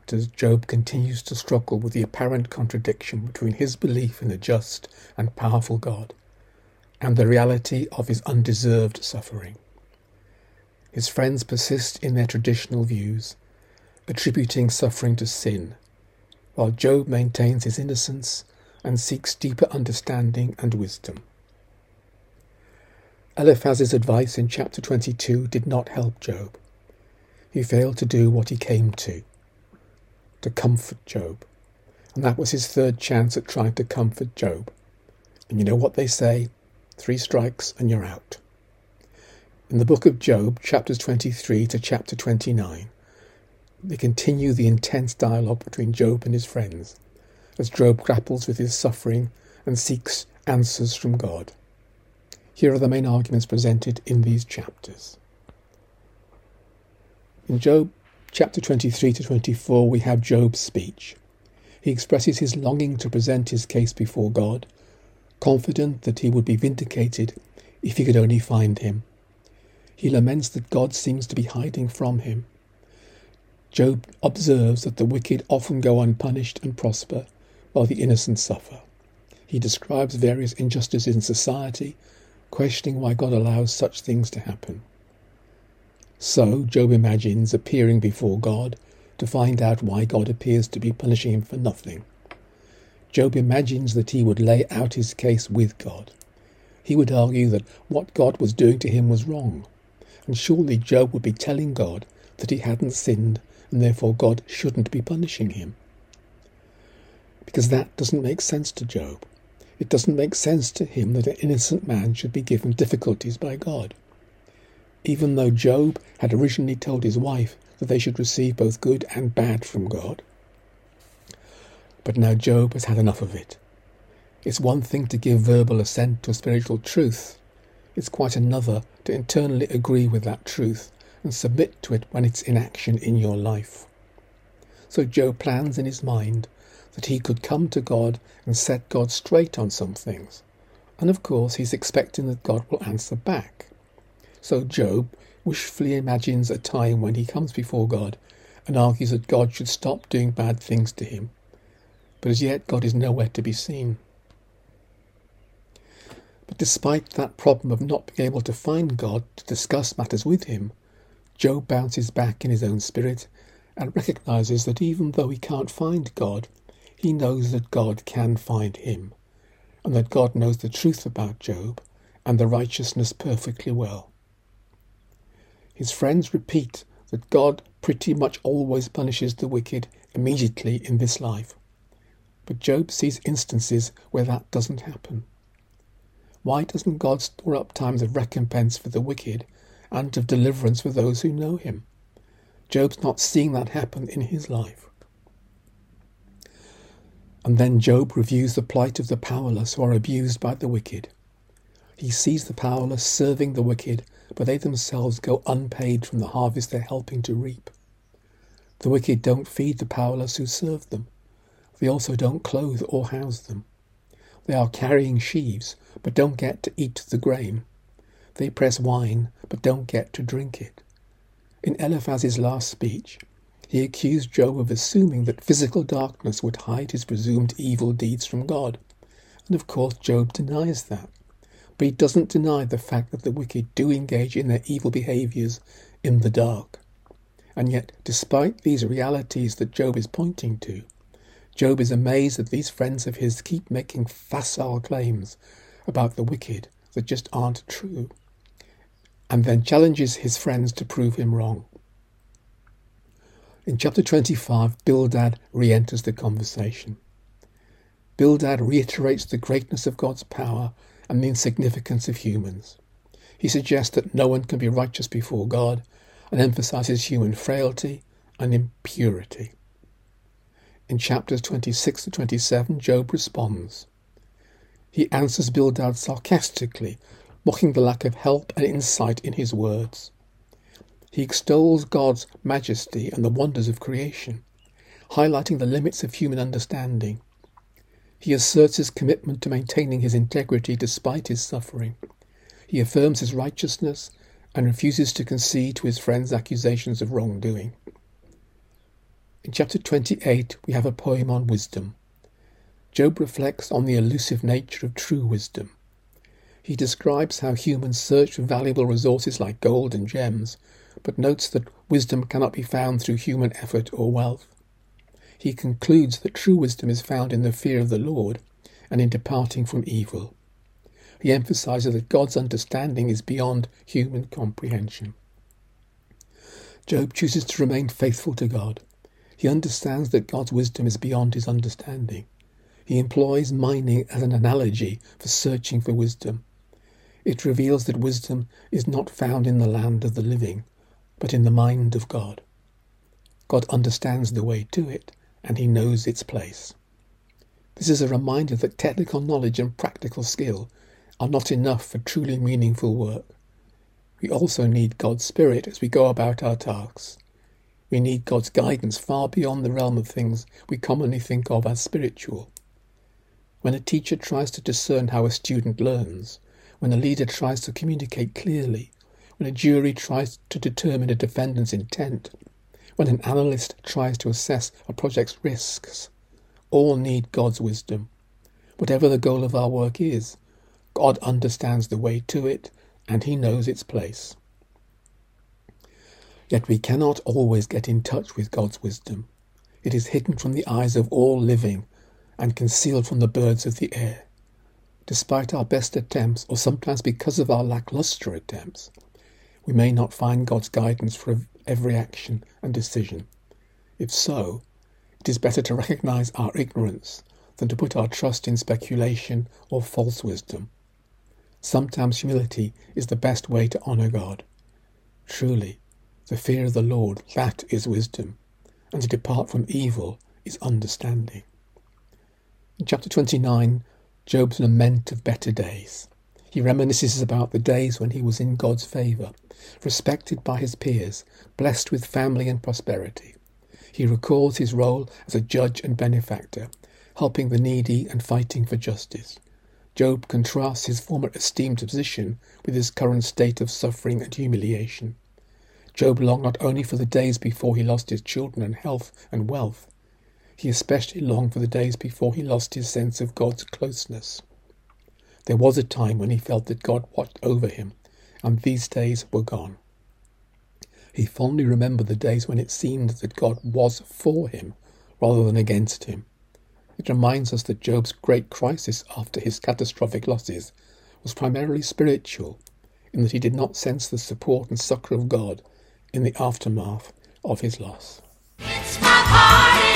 chapters, Job continues to struggle with the apparent contradiction between his belief in a just and powerful God and the reality of his undeserved suffering. His friends persist in their traditional views, attributing suffering to sin, while Job maintains his innocence and seeks deeper understanding and wisdom. Eliphaz's advice in chapter 22 did not help Job. He failed to do what he came to comfort Job. And that was his third chance at trying to comfort Job. And you know what they say? 3 strikes and you're out. In the book of Job, chapters 23 to chapter 29, they continue the intense dialogue between Job and his friends, as Job grapples with his suffering and seeks answers from God. Here are the main arguments presented in these chapters. In Job chapter 23 to 24, we have Job's speech. He expresses his longing to present his case before God, confident that he would be vindicated if he could only find him. He laments that God seems to be hiding from him. Job observes that the wicked often go unpunished and prosper, while the innocent suffer. He describes various injustices in society, questioning why God allows such things to happen. So Job imagines appearing before God to find out why God appears to be punishing him for nothing. Job imagines that he would lay out his case with God. He would argue that what God was doing to him was wrong, and surely Job would be telling God that he hadn't sinned and therefore God shouldn't be punishing him. Because that doesn't make sense to Job. It doesn't make sense to him that an innocent man should be given difficulties by God. Even though Job had originally told his wife that they should receive both good and bad from God. But now Job has had enough of it. It's one thing to give verbal assent to a spiritual truth. It's quite another to internally agree with that truth and submit to it when it's in action in your life. So Job plans in his mind that he could come to God and set God straight on some things. And of course he's expecting that God will answer back. So Job wishfully imagines a time when he comes before God and argues that God should stop doing bad things to him. But as yet God is nowhere to be seen. But despite that problem of not being able to find God to discuss matters with him, Job bounces back in his own spirit and recognizes that even though he can't find God, he knows that God can find him, and that God knows the truth about Job and the righteousness perfectly well. His friends repeat that God pretty much always punishes the wicked immediately in this life, but Job sees instances where that doesn't happen. Why doesn't God store up times of recompense for the wicked and of deliverance for those who know him? Job's not seeing that happen in his life. And then Job reviews the plight of the powerless who are abused by the wicked. He sees the powerless serving the wicked, but they themselves go unpaid from the harvest they're helping to reap. The wicked don't feed the powerless who serve them. They also don't clothe or house them. They are carrying sheaves, but don't get to eat the grain. They press wine, but don't get to drink it. In Eliphaz's last speech, he accused Job of assuming that physical darkness would hide his presumed evil deeds from God. And of course Job denies that. But he doesn't deny the fact that the wicked do engage in their evil behaviours in the dark. And yet, despite these realities that Job is pointing to, Job is amazed that these friends of his keep making facile claims about the wicked that just aren't true, and then challenges his friends to prove him wrong. In chapter 25, Bildad re-enters the conversation. Bildad reiterates the greatness of God's power and the insignificance of humans. He suggests that no one can be righteous before God and emphasizes human frailty and impurity. In chapters 26 to 27, Job responds. He answers Bildad sarcastically, mocking the lack of help and insight in his words. He extols God's majesty and the wonders of creation, highlighting the limits of human understanding. He asserts his commitment to maintaining his integrity despite his suffering. He affirms his righteousness and refuses to concede to his friends' accusations of wrongdoing. In chapter 28, we have a poem on wisdom. Job reflects on the elusive nature of true wisdom. He describes how humans search for valuable resources like gold and gems, but notes that wisdom cannot be found through human effort or wealth. He concludes that true wisdom is found in the fear of the Lord and in departing from evil. He emphasizes that God's understanding is beyond human comprehension. Job chooses to remain faithful to God. He understands that God's wisdom is beyond his understanding. He employs mining as an analogy for searching for wisdom. It reveals that wisdom is not found in the land of the living, but in the mind of God. God understands the way to it, and he knows its place. This is a reminder that technical knowledge and practical skill are not enough for truly meaningful work. We also need God's Spirit as we go about our tasks. We need God's guidance far beyond the realm of things we commonly think of as spiritual. When a teacher tries to discern how a student learns, when a leader tries to communicate clearly, when a jury tries to determine a defendant's intent, when an analyst tries to assess a project's risks, all need God's wisdom. Whatever the goal of our work is, God understands the way to it, and he knows its place. Yet we cannot always get in touch with God's wisdom. It is hidden from the eyes of all living and concealed from the birds of the air. Despite our best attempts, or sometimes because of our lackluster attempts, we may not find God's guidance for every action and decision. If so, it is better to recognize our ignorance than to put our trust in speculation or false wisdom. Sometimes humility is the best way to honor God. Truly, the fear of the Lord, that is wisdom, and to depart from evil is understanding. In chapter 29, Job's lament of better days. He reminisces about the days when he was in God's favour, respected by his peers, blessed with family and prosperity. He recalls his role as a judge and benefactor, helping the needy and fighting for justice. Job contrasts his former esteemed position with his current state of suffering and humiliation. Job longed not only for the days before he lost his children and health and wealth, he especially longed for the days before he lost his sense of God's closeness. There was a time when he felt that God watched over him, and these days were gone. He fondly remembered the days when it seemed that God was for him rather than against him. It reminds us that Job's great crisis after his catastrophic losses was primarily spiritual, in that he did not sense the support and succour of God in the aftermath of his loss. It's my party!